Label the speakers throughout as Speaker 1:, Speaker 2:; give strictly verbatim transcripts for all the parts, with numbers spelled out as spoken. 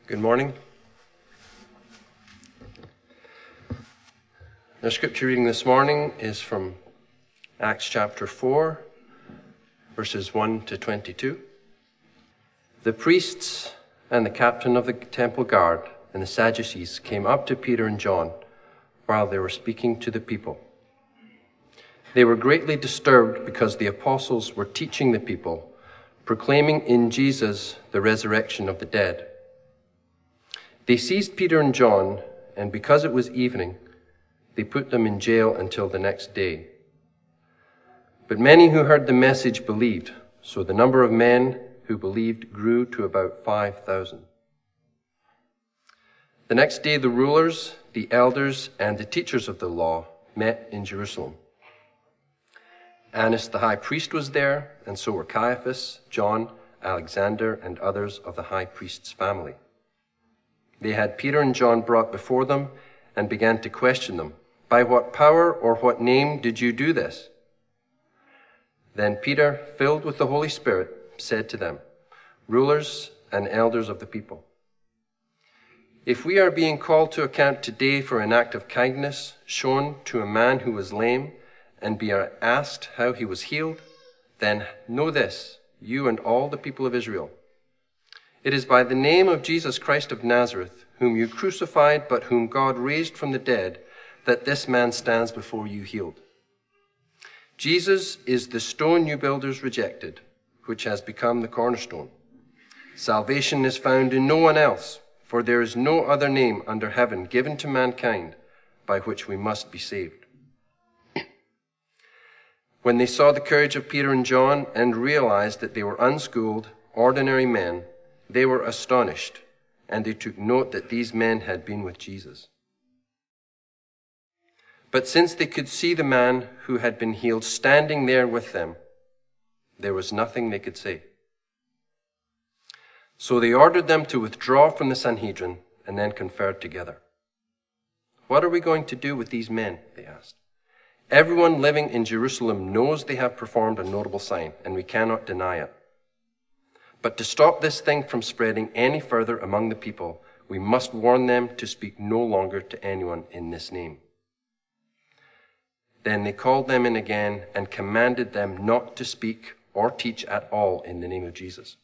Speaker 1: Good morning. Our scripture reading this morning is from Acts chapter four, verses one to twenty-two. The priests and the captain of the temple guard and the Sadducees came up to Peter and John while they were speaking to the people. They were greatly disturbed because the apostles were teaching the people, proclaiming in Jesus the resurrection of the dead. They seized Peter and John, and because it was evening, they put them in jail until the next day. But many who heard the message believed, so the number of men who believed grew to about five thousand. The next day the rulers, the elders, and the teachers of the law met in Jerusalem. Annas the high priest was there, and so were Caiaphas, John, Alexander, and others of the high priest's family. They had Peter and John brought before them and began to question them. By what power or what name did you do this? Then Peter, filled with the Holy Spirit, said to them, rulers and elders of the people, if we are being called to account today for an act of kindness shown to a man who was lame, and be asked how he was healed, then know this, you and all the people of Israel. It is by the name of Jesus Christ of Nazareth, whom you crucified, but whom God raised from the dead, that this man stands before you healed. Jesus is the stone you builders rejected, which has become the cornerstone. Salvation is found in no one else, for there is no other name under heaven given to mankind by which we must be saved. When they saw the courage of Peter and John and realized that they were unschooled, ordinary men, they were astonished, and they took note that these men had been with Jesus. But since they could see the man who had been healed standing there with them, there was nothing they could say. So they ordered them to withdraw from the Sanhedrin and then conferred together. What are we going to do with these men? They asked. Everyone living in Jerusalem knows they have performed a notable sign, and we cannot deny it. But to stop this thing from spreading any further among the people, we must warn them to speak no longer to anyone in this name. Then they called them in again and commanded them not to speak or teach at all in the name of Jesus.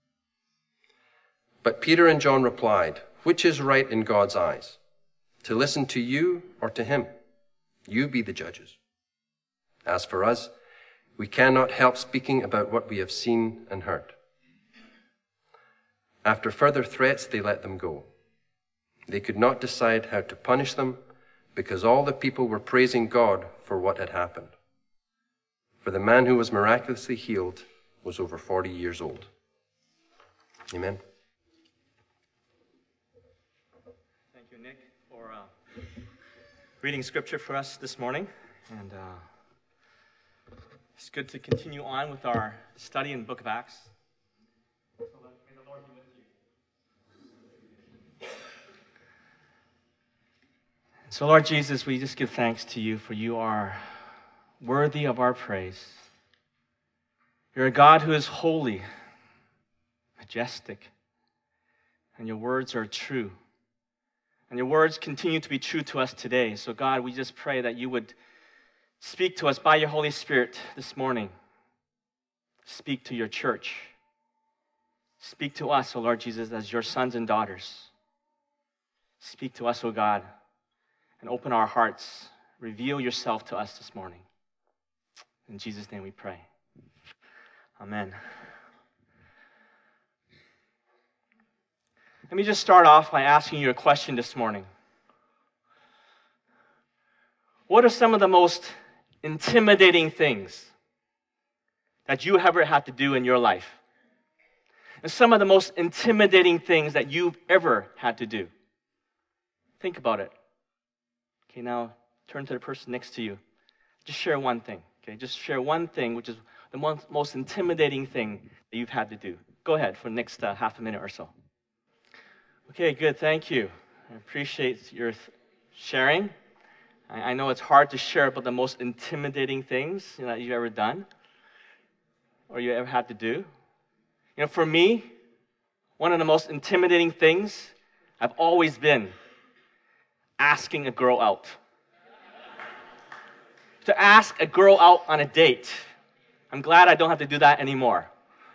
Speaker 1: But Peter and John replied, which is right in God's eyes, to listen to you or to him? You be the judges. As for us, we cannot help speaking about what we have seen and heard. After further threats, they let them go. They could not decide how to punish them because all the people were praising God for what had happened. For the man who was miraculously healed was over forty years old. Amen.
Speaker 2: Thank you, Nick, for uh, reading scripture for us this morning. And uh, it's good to continue on with our study in the book of Acts. So may the Lord be with you. So, Lord Jesus, we just give thanks to you, for you are worthy of our praise. You're a God who is holy, majestic, and your words are true. And your words continue to be true to us today. So, God, we just pray that you would speak to us by your Holy Spirit this morning. Speak to your church. Speak to us, O Lord Jesus, as your sons and daughters. Speak to us, O God, and open our hearts. Reveal yourself to us this morning. In Jesus' name we pray. Amen. Let me just start off by asking you a question this morning. What are some of the most intimidating things that you ever had to do in your life? And some of the most intimidating things that you've ever had to do? Think about it. Okay, now turn to the person next to you. Just share one thing. Okay, just share one thing, which is the most, most intimidating thing that you've had to do. Go ahead for the next uh, half a minute or so. Okay, good. Thank you. I appreciate your th- sharing. I, I know it's hard to share about the most intimidating things, you know, that you've ever done or you ever had to do. You know, for me, one of the most intimidating things I've always been asking a girl out. To ask a girl out on a date. I'm glad I don't have to do that anymore.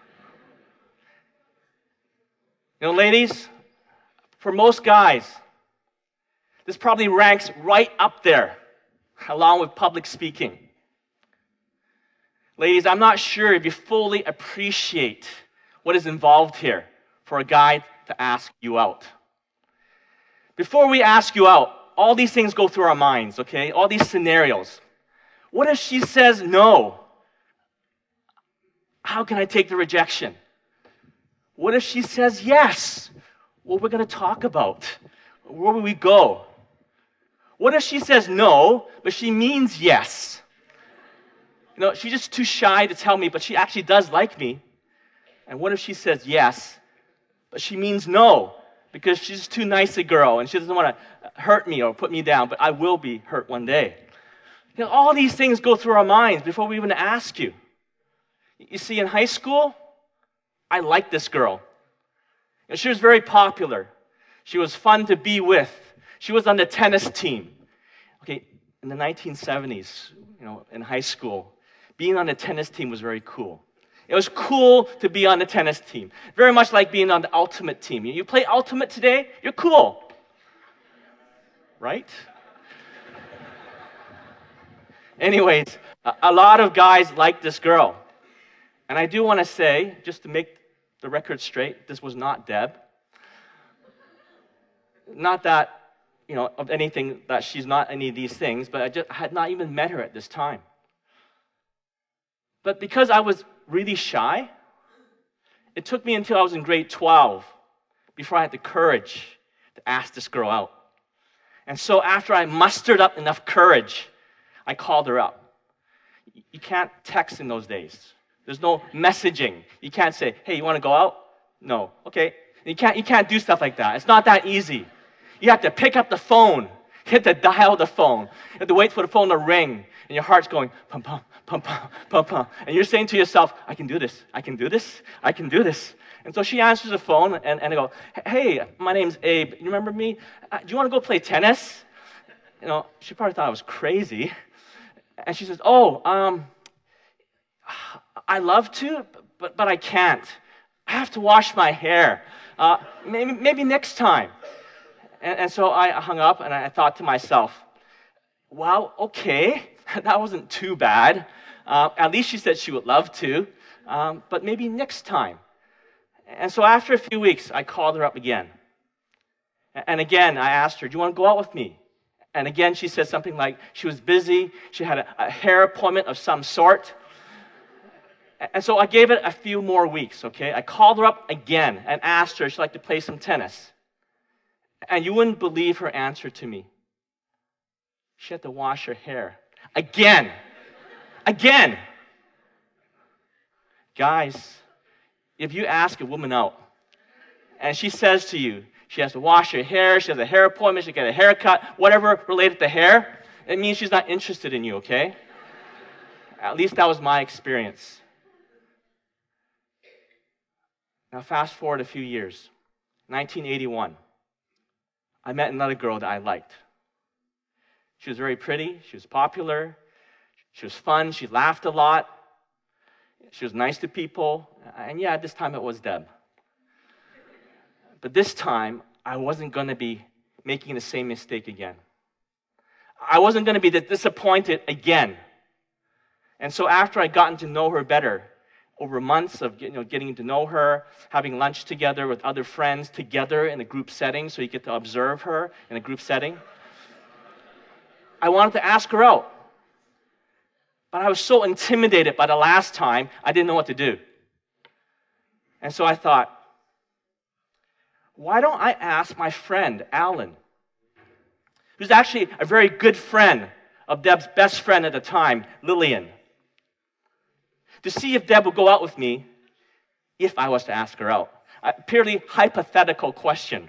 Speaker 2: You know, ladies, for most guys, this probably ranks right up there, along with public speaking. Ladies, I'm not sure if you fully appreciate what is involved here for a guy to ask you out. Before we ask you out, all these things go through our minds, okay? All these scenarios. What if she says no? How can I take the rejection? What if she says yes? What we're going to talk about? Where will we go? What if she says no, but she means yes? You know, she's just too shy to tell me, but she actually does like me. And what if she says yes, but she means no, because she's too nice a girl and she doesn't want to hurt me or put me down, but I will be hurt one day. You know, all these things go through our minds before we even ask you. You see, in high school, I liked this girl. You know, she was very popular. She was fun to be with. She was on the tennis team. Okay, in the nineteen seventies, you know, in high school, being on the tennis team was very cool. It was cool to be on the tennis team. Very much like being on the ultimate team. You play ultimate today, you're cool. Right? Anyways, a, a lot of guys like this girl. And I do want to say, just to make the record straight, this was not Deb. Not that, you know, of anything, that she's not any of these things, but I just I had not even met her at this time. But because I was really shy, it took me until I was in grade twelve before I had the courage to ask this girl out. And so after I mustered up enough courage, I called her up. You can't text in those days. There's no messaging. You can't say, hey, you want to go out? No. Okay. You can't, you can't do stuff like that. It's not that easy. You have to pick up the phone. You have to dial the phone. You have to wait for the phone to ring. And your heart's going, pum, pum, pum, pum, pum, pum. And you're saying to yourself, I can do this. I can do this. I can do this. And so she answers the phone, and, and I go, hey, my name's Abe. You remember me? Uh, do you want to go play tennis? You know, she probably thought I was crazy. And she says, oh, um, I love to, but, but I can't. I have to wash my hair. Uh, maybe, maybe next time. And, and so I hung up, and I thought to myself, well, okay, that wasn't too bad. Uh, at least she said she would love to, um, but maybe next time. And so after a few weeks, I called her up again. And again, I asked her, do you want to go out with me? And again, she said something like she was busy. She had a, a hair appointment of some sort. And so I gave it a few more weeks, okay? I called her up again and asked her if she'd like to play some tennis. And you wouldn't believe her answer to me. She had to wash her hair. Again. Again. Guys, if you ask a woman out, and she says to you, she has to wash her hair, she has a hair appointment, she get a haircut, whatever related to hair, it means she's not interested in you, okay? At least that was my experience. Now fast forward a few years. nineteen eighty-one. I met another girl that I liked. She was very pretty, she was popular, she was fun, she laughed a lot, she was nice to people, and yeah, this time it was Deb. But this time, I wasn't going to be making the same mistake again. I wasn't going to be disappointed again. And so after I gotten to know her better, over months of you know, getting to know her, having lunch together with other friends together in a group setting, so you get to observe her in a group setting, I wanted to ask her out. But I was so intimidated by the last time, I didn't know what to do. And so I thought, why don't I ask my friend, Alan, who's actually a very good friend of Deb's best friend at the time, Lillian, to see if Deb would go out with me if I was to ask her out. A purely hypothetical question.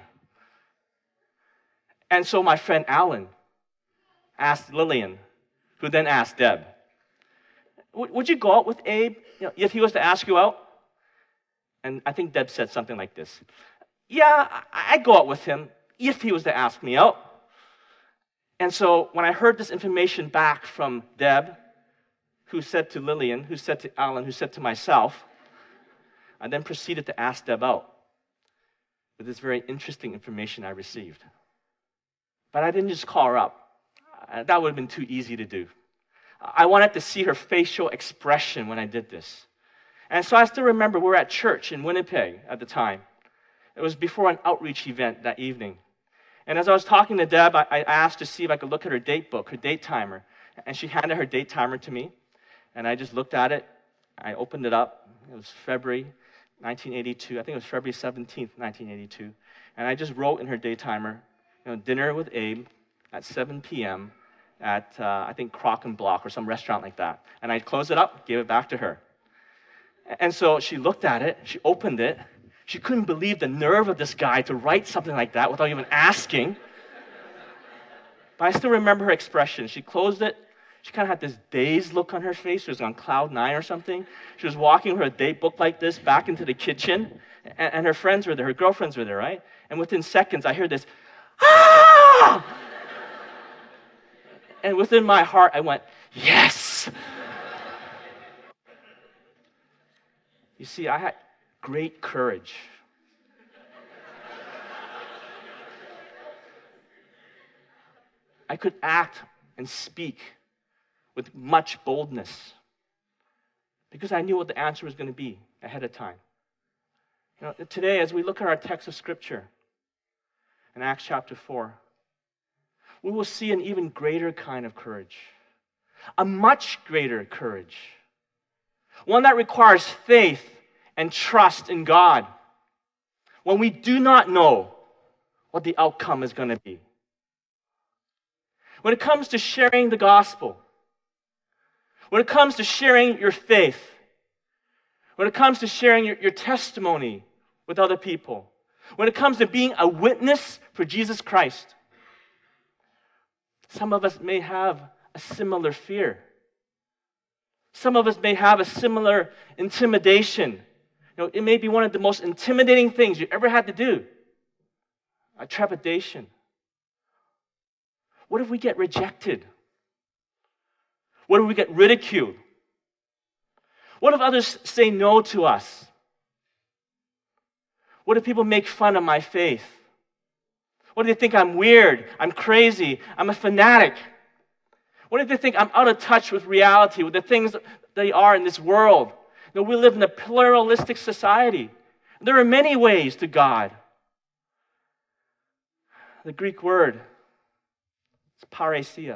Speaker 2: And so my friend Alan asked Lillian, who then asked Deb, would you go out with Abe you know, if he was to ask you out? And I think Deb said something like this. Yeah, I'd go out with him if he was to ask me out. And so when I heard this information back from Deb, who said to Lillian, who said to Alan, who said to myself, I then proceeded to ask Deb out with this very interesting information I received. But I didn't just call her up. That would have been too easy to do. I wanted to see her facial expression when I did this. And so I still remember we were at church in Winnipeg at the time. It was before an outreach event that evening. And as I was talking to Deb, I, I asked to see if I could look at her date book, her date timer. And she handed her date timer to me. And I just looked at it. I opened it up. It was February nineteen eighty-two. I think it was February seventeenth, nineteen eighty-two. And I just wrote in her date timer, you know, dinner with Abe at seven p.m. at, uh, I think, Crock and Block or some restaurant like that. And I closed it up, gave it back to her. And so she looked at it. She opened it. She couldn't believe the nerve of this guy to write something like that without even asking. But I still remember her expression. She closed it. She kind of had this dazed look on her face. She was on cloud nine or something. She was walking with her date book like this back into the kitchen. And, and her friends were there. Her girlfriends were there, right? And within seconds, I heard this, ah! And within my heart, I went, yes! You see, I had great courage. I could act and speak with much boldness because I knew what the answer was going to be ahead of time. You know, today, as we look at our text of Scripture in Acts chapter four, we will see an even greater kind of courage, a much greater courage, one that requires faith and trust in God when we do not know what the outcome is going to be. When it comes to sharing the gospel, when it comes to sharing your faith, when it comes to sharing your, your testimony with other people, when it comes to being a witness for Jesus Christ, some of us may have a similar fear. Some of us may have a similar intimidation. You know, it may be one of the most intimidating things you ever had to do. A trepidation. What if we get rejected? What if we get ridiculed? What if others say no to us? What if people make fun of my faith? What if they think I'm weird, I'm crazy, I'm a fanatic? What if they think I'm out of touch with reality, with the things that they are in this world? You know, we live in a pluralistic society. There are many ways to God. The Greek word is parousia.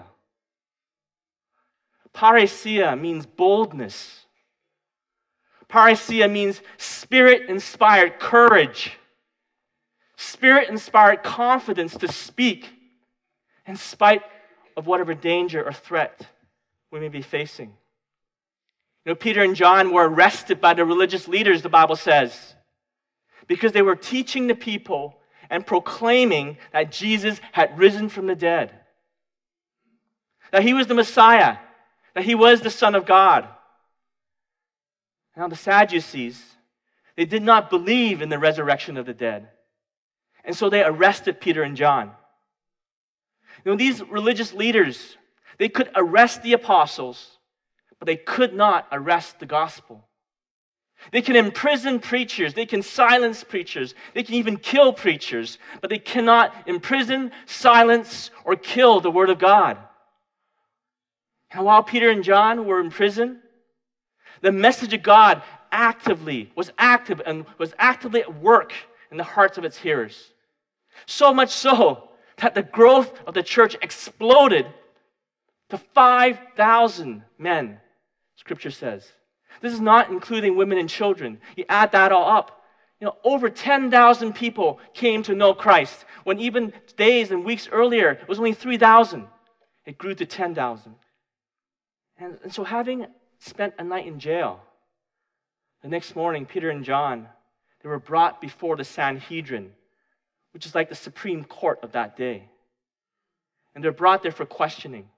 Speaker 2: Parousia means boldness. Parousia means spirit-inspired courage. Spirit-inspired confidence to speak in spite of whatever danger or threat we may be facing. You know, Peter and John were arrested by the religious leaders, the Bible says, because they were teaching the people and proclaiming that Jesus had risen from the dead, that he was the Messiah, that he was the Son of God. Now the Sadducees, they did not believe in the resurrection of the dead. And so they arrested Peter and John. You know, these religious leaders, they could arrest the apostles, but they could not arrest the gospel. They can imprison preachers, they can silence preachers, they can even kill preachers, but they cannot imprison, silence, or kill the Word of God. And while Peter and John were in prison, the message of God actively was active and was actively at work in the hearts of its hearers. So much so that the growth of the church exploded to five thousand men, Scripture says. This is not including women and children. You add that all up. You know, over ten thousand people came to know Christ, when even days and weeks earlier, it was only three thousand. It grew to ten thousand. And, and so having spent a night in jail, the next morning, Peter and John, they were brought before the Sanhedrin, which is like the Supreme Court of that day. And they're brought there for questioning.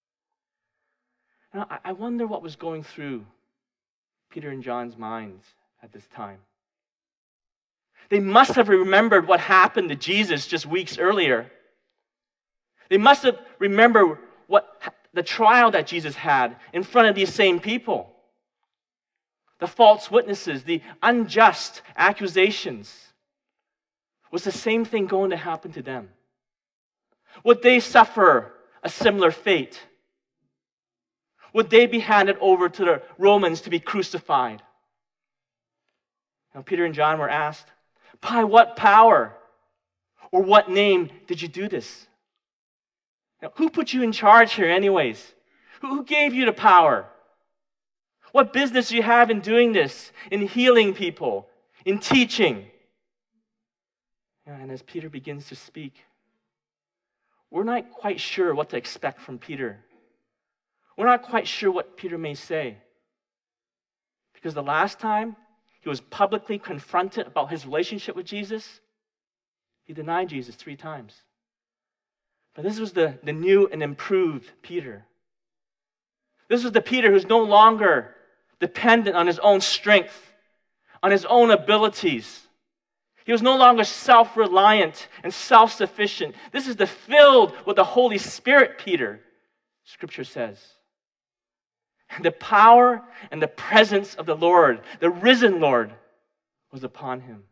Speaker 2: Now, I wonder what was going through Peter and John's minds at this time. They must have remembered what happened to Jesus just weeks earlier. They must have remembered what the trial that Jesus had in front of these same people. The false witnesses, the unjust accusations. Was the same thing going to happen to them? Would they suffer a similar fate? Would they be handed over to the Romans to be crucified? Now, Peter and John were asked, by what power or what name did you do this? Now, who put you in charge here anyways? Who gave you the power? What business do you have in doing this, in healing people, in teaching? And as Peter begins to speak, we're not quite sure what to expect from Peter. We're not quite sure what Peter may say. Because the last time he was publicly confronted about his relationship with Jesus, he denied Jesus three times. But this was the, the new and improved Peter. This was the Peter who's no longer dependent on his own strength, on his own abilities. He was no longer self-reliant and self-sufficient. This is the filled with the Holy Spirit Peter, Scripture says. And the power and the presence of the Lord, the risen Lord, was upon him.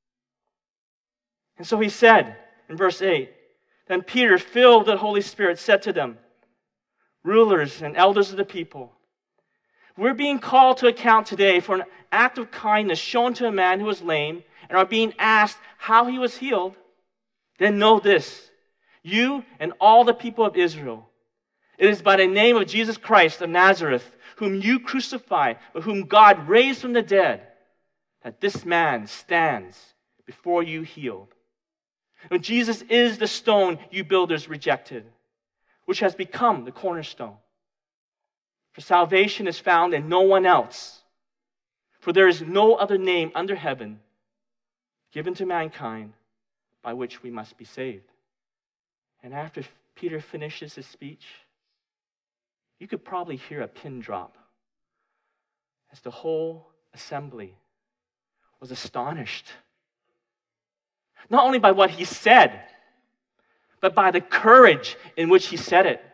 Speaker 2: And so he said in verse eight, then Peter, filled with the Holy Spirit, said to them, rulers and elders of the people, we're being called to account today for an act of kindness shown to a man who was lame, and are being asked how he was healed. Then know this, you and all the people of Israel, it is by the name of Jesus Christ of Nazareth, whom you crucified, but whom God raised from the dead, that this man stands before you healed. Now, Jesus is the stone you builders rejected, which has become the cornerstone. For salvation is found in no one else. For there is no other name under heaven given to mankind by which we must be saved. And after Peter finishes his speech, you could probably hear a pin drop as the whole assembly was astonished. Not only by what he said, but by the courage in which he said it.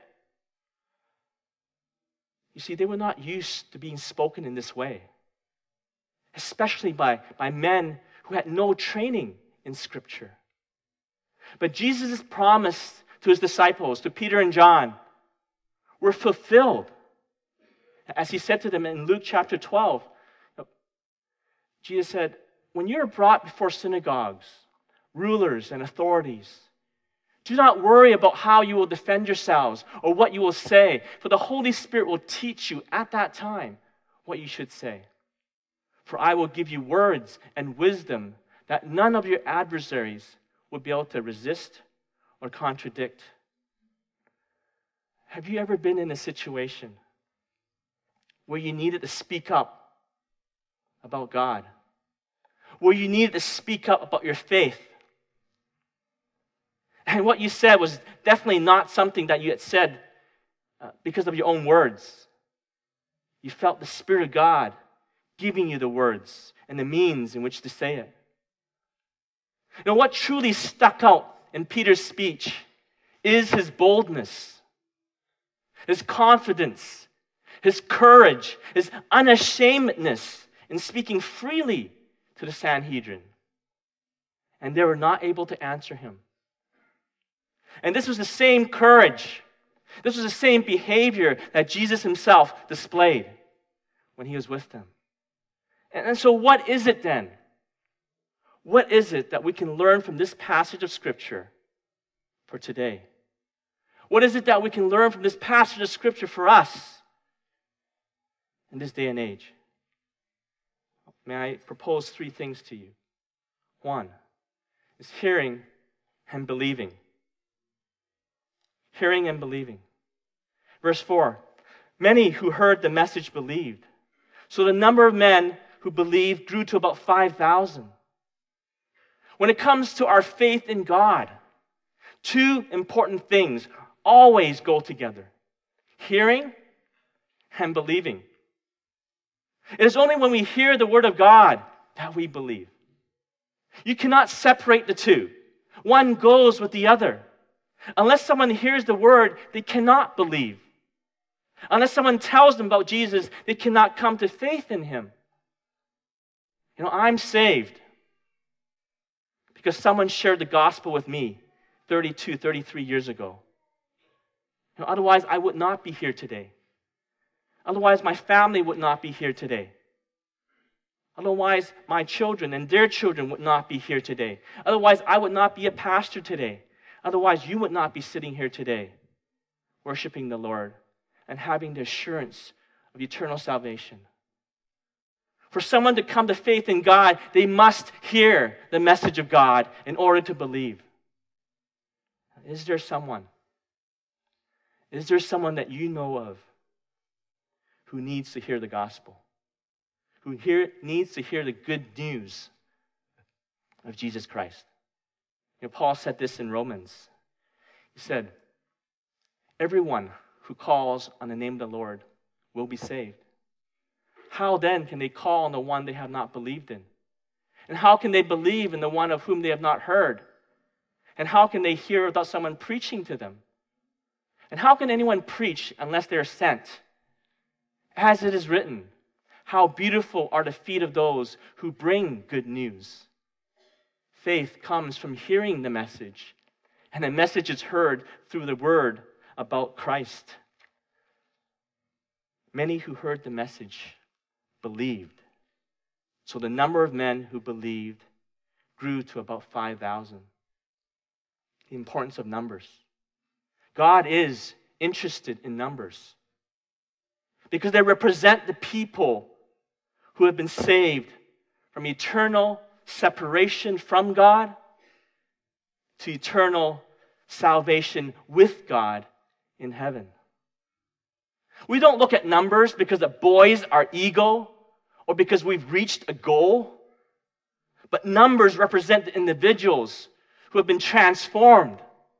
Speaker 2: You see, they were not used to being spoken in this way, especially by, by men who had no training in Scripture. But Jesus' promise to his disciples, to Peter and John, were fulfilled. As he said to them in Luke chapter twelve, Jesus said, when you're brought before synagogues, rulers and authorities, do not worry about how you will defend yourselves or what you will say, for the Holy Spirit will teach you at that time what you should say. For I will give you words and wisdom that none of your adversaries will be able to resist or contradict. Have you ever been in a situation where you needed to speak up about God? Where you needed to speak up about your faith? And what you said was definitely not something that you had said uh, because of your own words. You felt the Spirit of God giving you the words and the means in which to say it. You know, what truly stuck out in Peter's speech is his boldness, his confidence, his courage, his unashamedness in speaking freely to the Sanhedrin. And they were not able to answer him. And this was the same courage, this was the same behavior that Jesus himself displayed when he was with them. And, and so what is it then? What is it that we can learn from this passage of Scripture for today? What is it that we can learn from this passage of Scripture for us in this day and age? May I propose three things to you? One is hearing and believing. Hearing and believing. Verse four, many who heard the message believed. So the number of men who believed grew to about five thousand. When it comes to our faith in God, two important things always go together. Hearing and believing. It is only when we hear the Word of God that we believe. You cannot separate the two. One goes with the other. Unless someone hears the word, they cannot believe. Unless someone tells them about Jesus, they cannot come to faith in him. You know, I'm saved because someone shared the gospel with me thirty-two, thirty-three years ago. You know, otherwise, I would not be here today. Otherwise, my family would not be here today. Otherwise, my children and their children would not be here today. Otherwise, I would not be a pastor today. Otherwise, you would not be sitting here today, worshiping the Lord and having the assurance of eternal salvation. For someone to come to faith in God, they must hear the message of God in order to believe. Is there someone? Is there someone that you know of who needs to hear the gospel? Who hear, needs to hear the good news of Jesus Christ? You know, Paul said this in Romans. He said, everyone who calls on the name of the Lord will be saved. How then can they call on the one they have not believed in? And how can they believe in the one of whom they have not heard? And how can they hear without someone preaching to them? And how can anyone preach unless they are sent? As it is written, how beautiful are the feet of those who bring good news. Faith comes from hearing the message, and the message is heard through the word about Christ. Many who heard the message believed. So the number of men who believed grew to about five thousand. The importance of numbers. God is interested in numbers because they represent the people who have been saved from eternal separation from God to eternal salvation with God in heaven. We don't look at numbers because it buoys our ego or because we've reached a goal, but numbers represent the individuals who have been transformed.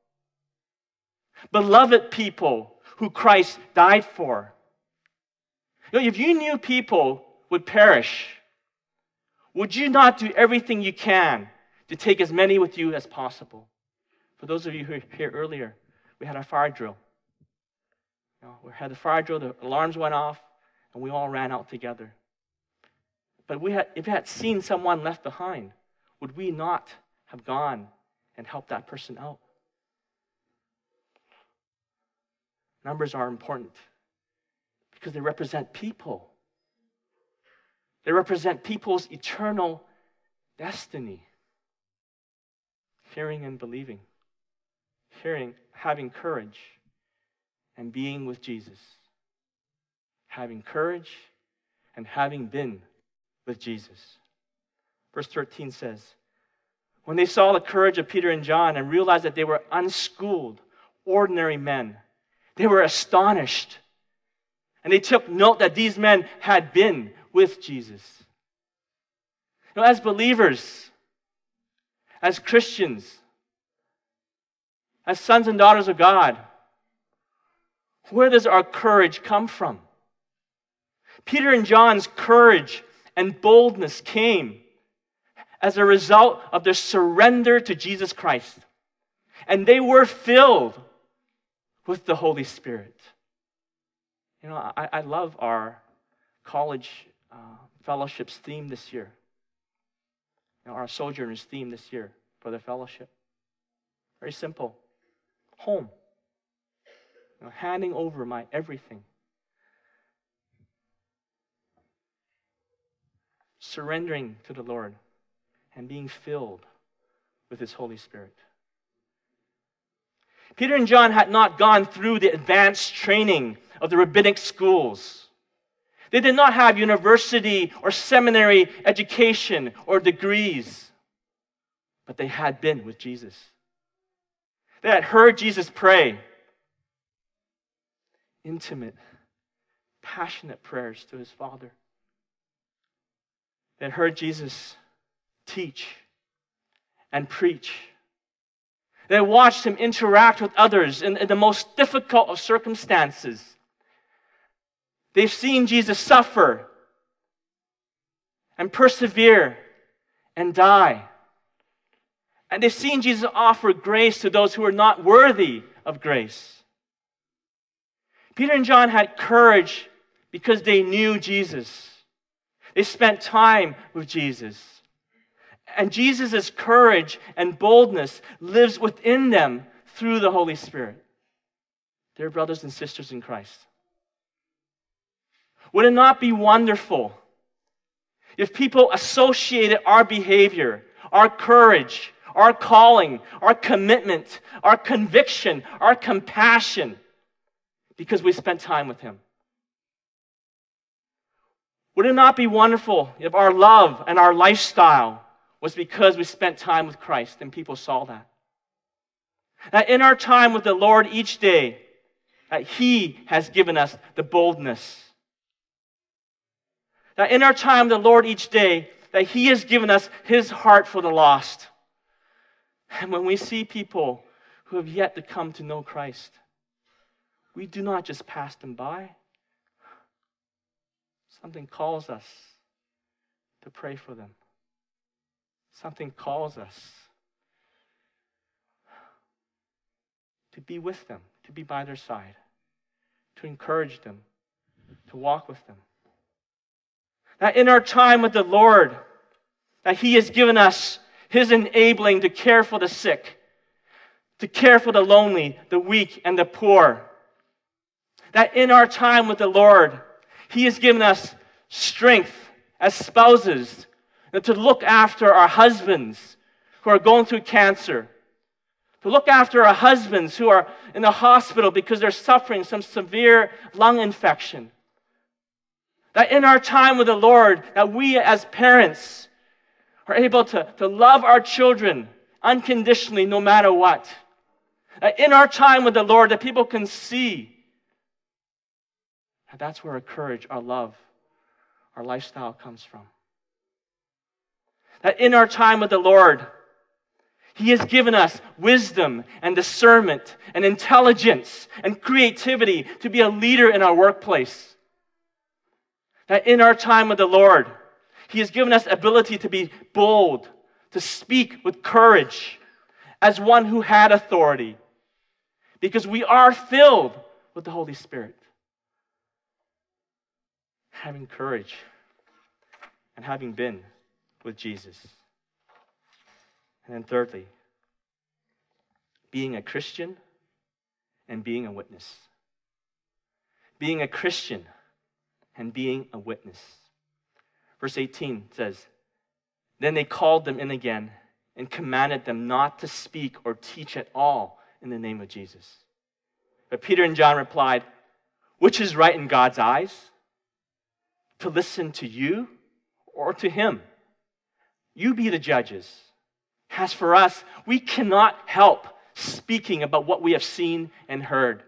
Speaker 2: Beloved people who Christ died for. You know, if you knew people would perish, would you not do everything you can to take as many with you as possible? For those of you who were here earlier, we had our fire drill. You know, we had the fire drill, the alarms went off, and we all ran out together. But we had, if we had seen someone left behind, would we not have gone and helped that person out? Numbers are important because they represent people. They represent people's eternal destiny. Hearing and believing. Hearing, having courage, and being with Jesus. Having courage and having been with Jesus. Verse thirteen says, when they saw the courage of Peter and John and realized that they were unschooled, ordinary men, they were astonished. And they took note that these men had been with Jesus. You know, as believers, as Christians, as sons and daughters of God, where does our courage come from? Peter and John's courage and boldness came as a result of their surrender to Jesus Christ. And they were filled with the Holy Spirit. You know, I, I love our college uh, fellowships theme this year. You know, our Sojourners theme this year for the fellowship. Very simple. Home. You know, handing over my everything. Surrendering to the Lord and being filled with His Holy Spirit. Peter and John had not gone through the advanced training of the rabbinic schools. They did not have university or seminary education or degrees, but they had been with Jesus. They had heard Jesus pray. Intimate, passionate prayers to His Father. They had heard Jesus teach and preach. They watched Him interact with others in, in the most difficult of circumstances. They've seen Jesus suffer and persevere and die And they've seen Jesus offer grace to those who are not worthy of grace. Peter and John had courage because they knew Jesus. They spent time with Jesus. And Jesus' courage and boldness lives within them through the Holy Spirit. Dear brothers and sisters in Christ, would it not be wonderful if people associated our behavior, our courage, our calling, our commitment, our conviction, our compassion, because we spent time with Him? Would it not be wonderful if our love and our lifestyle was because we spent time with Christ and people saw that? That in our time with the Lord each day, that He has given us the boldness. That in our time with the Lord each day, that He has given us His heart for the lost. And when we see people who have yet to come to know Christ, we do not just pass them by. Something calls us to pray for them. Something calls us to be with them, to be by their side, to encourage them, to walk with them. That in our time with the Lord, that He has given us His enabling to care for the sick, to care for the lonely, the weak, and the poor. That in our time with the Lord, He has given us strength as spouses to look after our husbands who are going through cancer, to look after our husbands who are in the hospital because they're suffering some severe lung infection. That in our time with the Lord, that we as parents are able to, to love our children unconditionally no matter what. That in our time with the Lord, that people can see that that's where our courage, our love, our lifestyle comes from. That in our time with the Lord, He has given us wisdom and discernment and intelligence and creativity to be a leader in our workplace. That in our time with the Lord, He has given us ability to be bold, to speak with courage as one who had authority, because we are filled with the Holy Spirit. Having courage and having been with Jesus. And then thirdly, being a Christian and being a witness. Being a Christian and being a witness. Verse eighteen says, "Then they called them in again and commanded them not to speak or teach at all in the name of Jesus. But Peter and John replied, 'Which is right in God's eyes? To listen to you or to Him? You be the judges. As for us, we cannot help speaking about what we have seen and heard.'"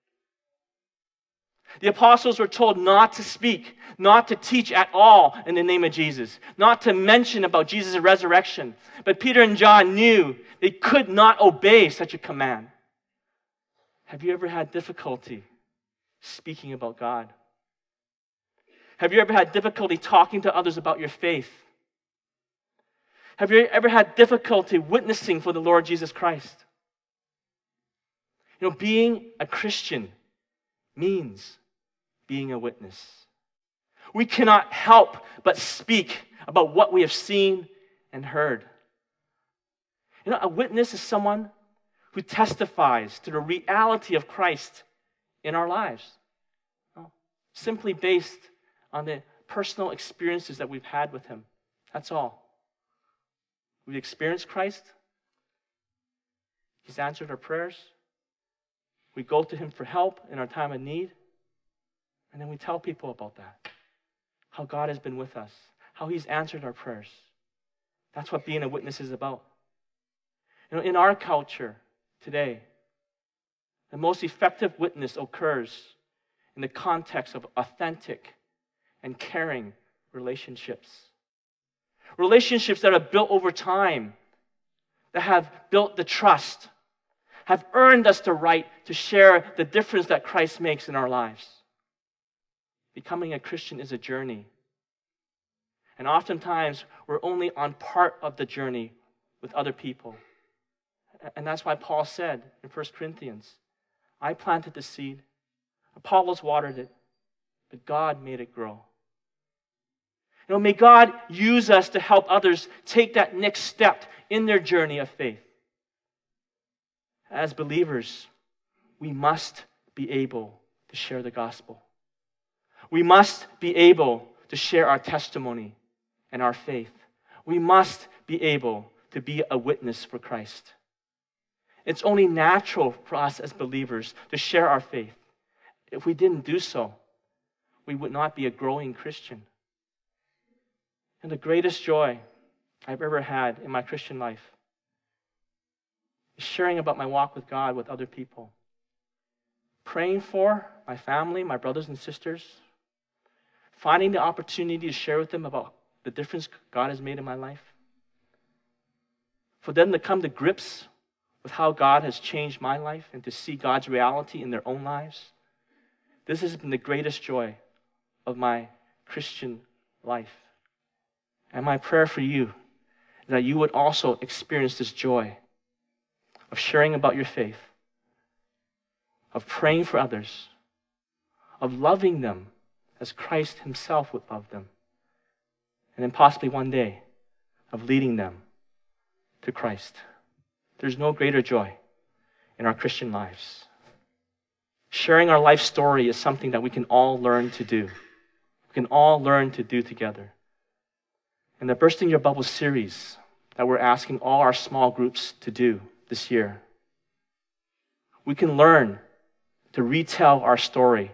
Speaker 2: The apostles were told not to speak, not to teach at all in the name of Jesus, not to mention about Jesus' resurrection. But Peter and John knew they could not obey such a command. Have you ever had difficulty speaking about God? Have you ever had difficulty talking to others about your faith? Have you ever had difficulty witnessing for the Lord Jesus Christ? You know, being a Christian means being a witness. We cannot help but speak about what we have seen and heard. You know, a witness is someone who testifies to the reality of Christ in our lives, you know, simply based on the personal experiences that we've had with Him. That's all. We've experienced Christ. He's answered our prayers. We go to Him for help in our time of need. And then we tell people about that. How God has been with us. How He's answered our prayers. That's what being a witness is about. You know, in our culture today, the most effective witness occurs in the context of authentic and caring relationships. Relationships that are built over time, that have built the trust, have earned us the right to share the difference that Christ makes in our lives. Becoming a Christian is a journey. And oftentimes, we're only on part of the journey with other people. And that's why Paul said in First Corinthians, I planted the seed, Apollos watered it, but God made it grow. You know, may God use us to help others take that next step in their journey of faith. As believers, we must be able to share the gospel. We must be able to share our testimony and our faith. We must be able to be a witness for Christ. It's only natural for us as believers to share our faith. If we didn't do so, we would not be a growing Christian. And the greatest joy I've ever had in my Christian life is sharing about my walk with God with other people. Praying for my family, my brothers and sisters. Finding the opportunity to share with them about the difference God has made in my life. For them to come to grips with how God has changed my life and to see God's reality in their own lives. This has been the greatest joy of my Christian life. And my prayer for you is that you would also experience this joy of sharing about your faith, of praying for others, of loving them as Christ himself would love them, and then possibly one day of leading them to Christ. There's no greater joy in our Christian lives. Sharing our life story is something that we can all learn to do. We can all learn to do together. In the Bursting Your Bubble series that we're asking all our small groups to do this year, we can learn to retell our story,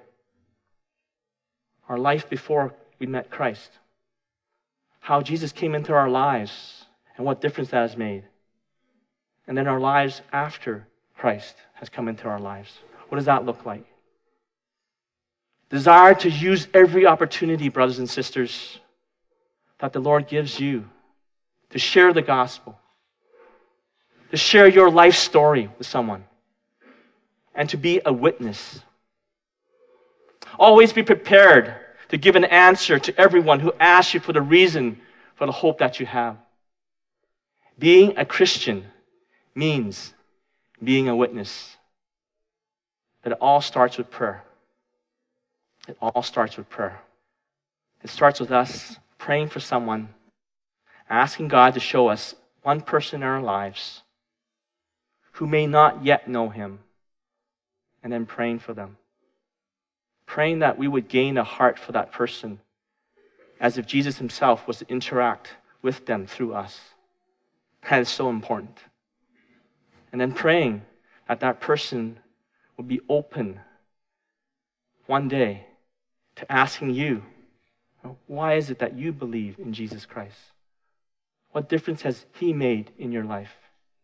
Speaker 2: our life before we met Christ, how Jesus came into our lives and what difference that has made, and then our lives after Christ has come into our lives. What does that look like? Desire to use every opportunity, brothers and sisters, that the Lord gives you to share the gospel, to share your life story with someone, and to be a witness. Always be prepared to give an answer to everyone who asks you for the reason for the hope that you have. Being a Christian means being a witness. But it all starts with prayer. It all starts with prayer. It starts with us praying for someone, asking God to show us one person in our lives who may not yet know him, and then praying for them. Praying that we would gain a heart for that person as if Jesus himself was to interact with them through us. That is so important. And then praying that that person will be open one day to asking you, why is it that you believe in Jesus Christ? What difference has he made in your life?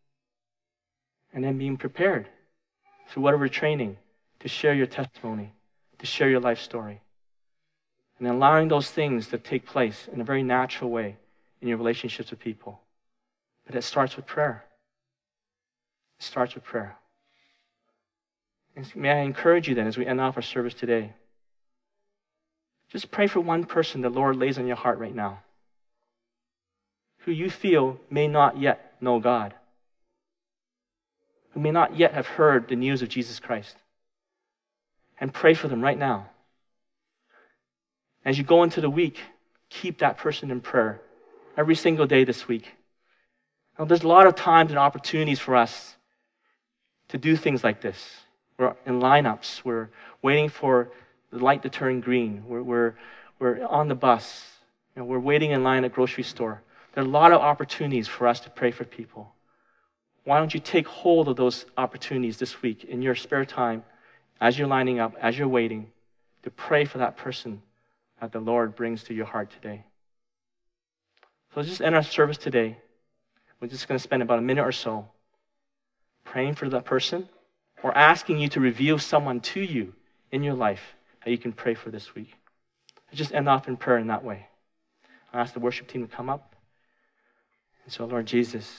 Speaker 2: And then being prepared through whatever training to share your testimony, to share your life story. And allowing those things to take place in a very natural way in your relationships with people. But it starts with prayer. It starts with prayer. And may I encourage you then as we end off our service today, just pray for one person the Lord lays on your heart right now, who you feel may not yet know God, who may not yet have heard the news of Jesus Christ. And pray for them right now. As you go into the week, keep that person in prayer every single day this week. Now, there's a lot of times and opportunities for us to do things like this. We're in lineups. We're waiting for the light to turn green. We're, we're, we're on the bus. You know, we're waiting in line at a grocery store. There are a lot of opportunities for us to pray for people. Why don't you take hold of those opportunities this week in your spare time as you're lining up, as you're waiting, to pray for that person that the Lord brings to your heart today. So let's just end our service today. We're just going to spend about a minute or so praying for that person or asking you to reveal someone to you in your life that you can pray for this week. Let's just end off in prayer in that way. I'll ask the worship team to come up. And so, Lord Jesus,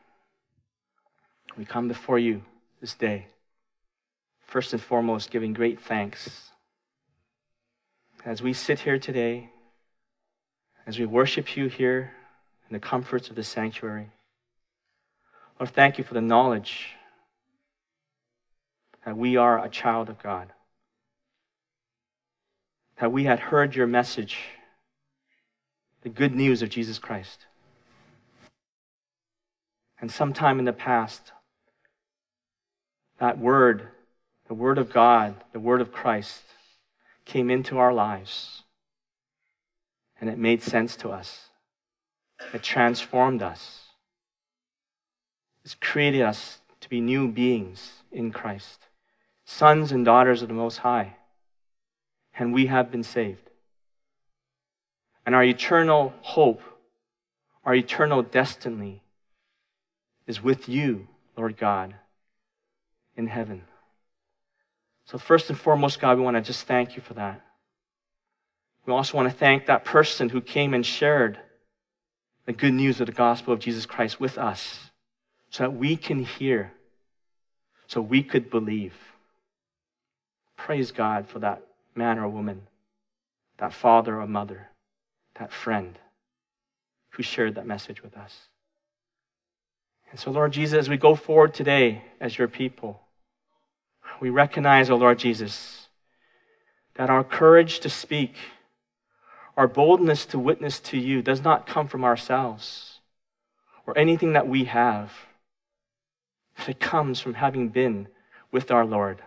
Speaker 2: we come before you this day, first and foremost, giving great thanks. As we sit here today, as we worship you here in the comforts of the sanctuary, Lord, thank you for the knowledge that we are a child of God, that we had heard your message, the good news of Jesus Christ. And sometime in the past, that word, the word of God, the word of Christ, came into our lives. And it made sense to us. It transformed us. It's created us to be new beings in Christ, sons and daughters of the Most High. And we have been saved. And our eternal hope, our eternal destiny is with you, Lord God, in heaven. So first and foremost, God, we want to just thank you for that. We also want to thank that person who came and shared the good news of the gospel of Jesus Christ with us so that we can hear, so we could believe. Praise God for that man or woman, that father or mother, that friend who shared that message with us. And so, Lord Jesus, as we go forward today as your people, we recognize, O Lord Jesus, that our courage to speak, our boldness to witness to you does not come from ourselves or anything that we have. It comes from having been with our Lord,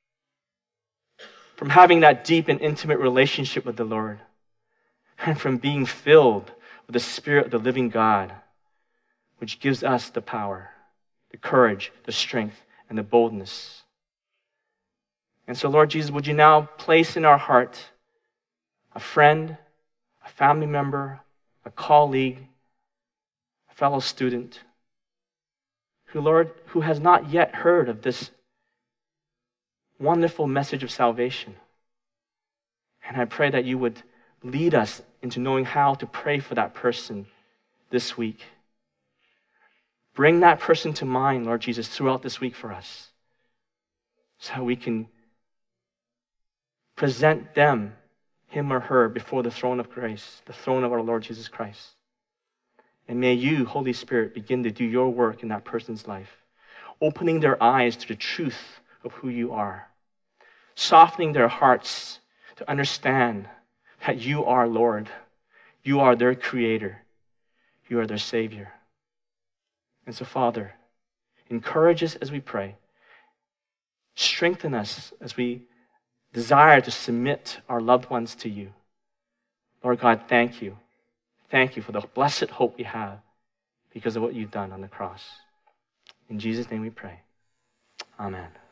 Speaker 2: from having that deep and intimate relationship with the Lord, and from being filled with the Spirit of the living God, which gives us the power, the courage, the strength, and the boldness. And so, Lord Jesus, would you now place in our heart a friend, a family member, a colleague, a fellow student, who, Lord, who has not yet heard of this wonderful message of salvation. And I pray that you would lead us into knowing how to pray for that person this week. Bring that person to mind, Lord Jesus, throughout this week for us, so we can present them, him or her, before the throne of grace, the throne of our Lord Jesus Christ. And may you, Holy Spirit, begin to do your work in that person's life, opening their eyes to the truth of who you are, softening their hearts to understand that you are Lord, you are their Creator, you are their Savior. And so, Father, encourage us as we pray. Strengthen us as we desire to submit our loved ones to you. Lord God, thank you. Thank you for the blessed hope we have because of what you've done on the cross. In Jesus' name we pray. Amen.